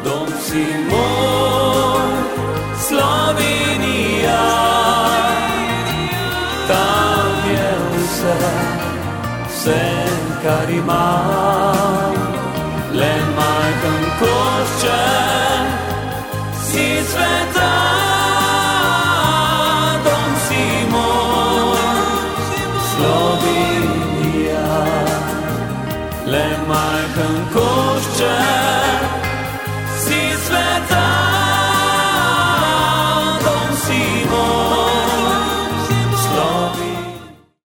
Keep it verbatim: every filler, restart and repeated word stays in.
dom si moj, Slovenija. Tam je vse, vse, kar imam, le majhen korak